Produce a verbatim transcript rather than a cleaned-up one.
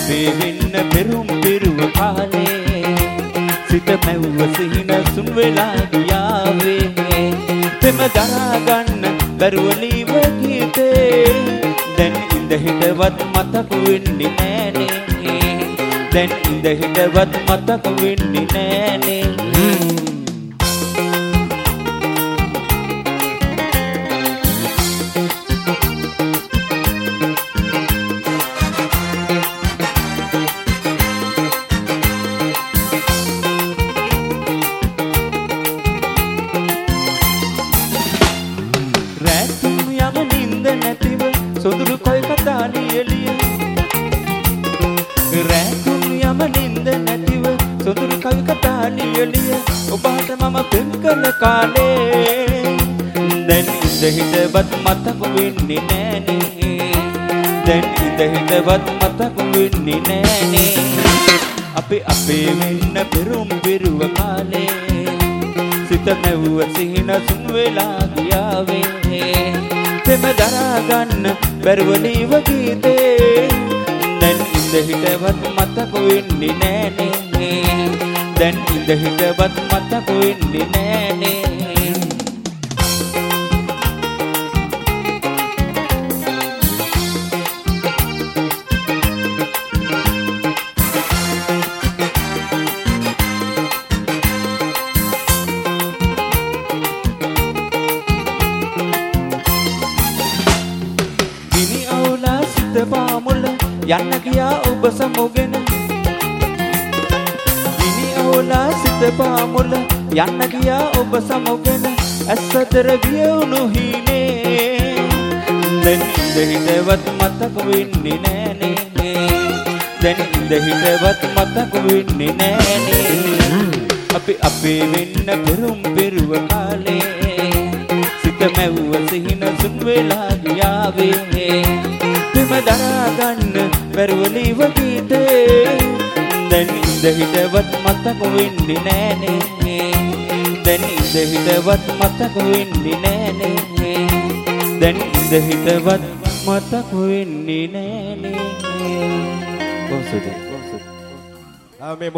අපේ වෙන්න පෙරුම් පිරුව කාලේ සිත මැව්ව සිහින සුන් වෙලා ගියාවේ තෙම දරා ගන්න බැරුව ලීව ගීතේ දැන් ඉඳ හිටවත් මතක වෙන්නේ නෑනේ දැන් ඉඳ හිටවත් මතක වෙන්නේ නෑනේ සොඳුරු කොයි කතා ලියලිය රැකුම් යම නින්ද නැතිව සොඳුරු කවි කතා ලියලිය ඔබට මම පෙම් කළ කාලේ දැන් ඉඳ හිටවත් මතක වෙන්නේ නෑනේ දැන් ඉඳ හිටවත් මතක වෙන්නේ නෑනේ අපේ අපේ වෙන්න පෙරුම් පිරුව කාලේ සිත නැවුව සිහින සුන් වෙලා ගියාවේ තෙම දරා ගන්න බැරුව ලීව ගීතේ දැන් ඉඳ හිටවත් මතක වෙන්නේ නෑනේ දැන් ඉඳ හිටවත් මතක වෙන්නේ නෑනේ පාමුල යන්න ගියා ඔබ සමුගෙන ගිනි ඕලා සිත පාමුල යන්න ගියා ඔබ සමුගෙන ඇස්සතර වියුණු හීනේ දැන් ඉඳ හිටවත් මතක වෙන්නේ නෑනේ දැන් ඉඳ හිටවත් මතක වෙන්නේ නෑනේ අපි අපේ වෙන්න පෙරුම් පෙරුව කාලේ සිත මැව්ව සිහින සුන් වෙලා ගියාවේ තෙම දරා ගන්න බැරුව ලීව ගීතේ දැන් ඉඳ හිටවත් මතක වෙන්නේ නෑනේ දැන් ඉඳ හිටවත් මතක වෙන්නේ නෑනේ දැන් ඉඳ හිටවත් මතක වෙන්නේ නෑනේ කොහොමද